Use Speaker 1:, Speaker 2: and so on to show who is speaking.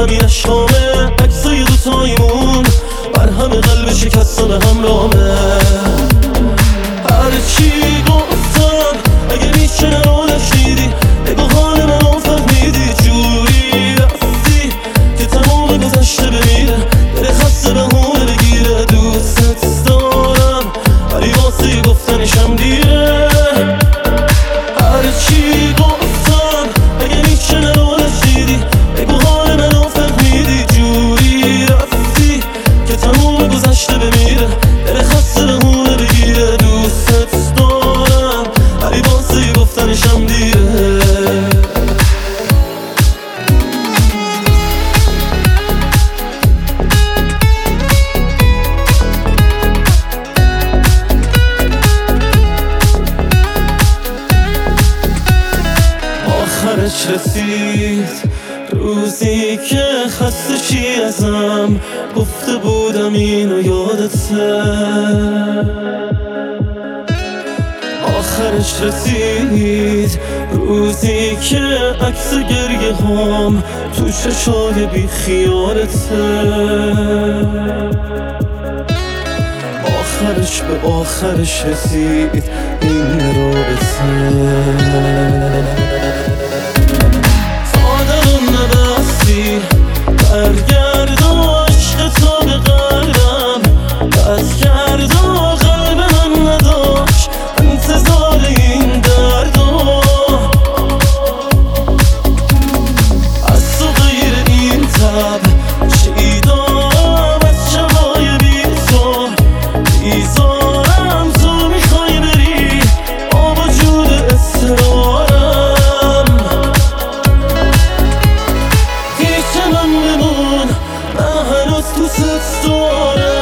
Speaker 1: همین اشکامه، عکسای دوتایمون بر همه قلب شکستان همرامه. هرچی گفتم اگه میشه رو نشنیدی، بگو حال منو فهمیدی. جوری رفتی که تمام گذشته بمیره، دل خسته بهونه بگیره. دوستت دارم ولی واسه گفتنشم دیره. هرچی گفتم اگه میشه رو نشنیدی، بگو حال منو فهمیدی. جوری رفتی که تمام گذشته بمیره، دل خسته بهونه بگیره. دوستت دارم ولی واسه گفتنشم دیره. آخرش رسید روزی که خسته چی ازم گفته بودم اینو یادته. آخرش رسید روزی که عکس گریه هم تو چشای بی خیالته. آخرش به آخرش رسید این رابطه. برگرد و عشق تو به قلبم بس کرد و قلب من نداشت انتظار این درد. از تو غیر این تب شیدام از شبای بی تو بیزارم. تو میخوای بری با وجود اصرارم. من هنوز دوست دارم.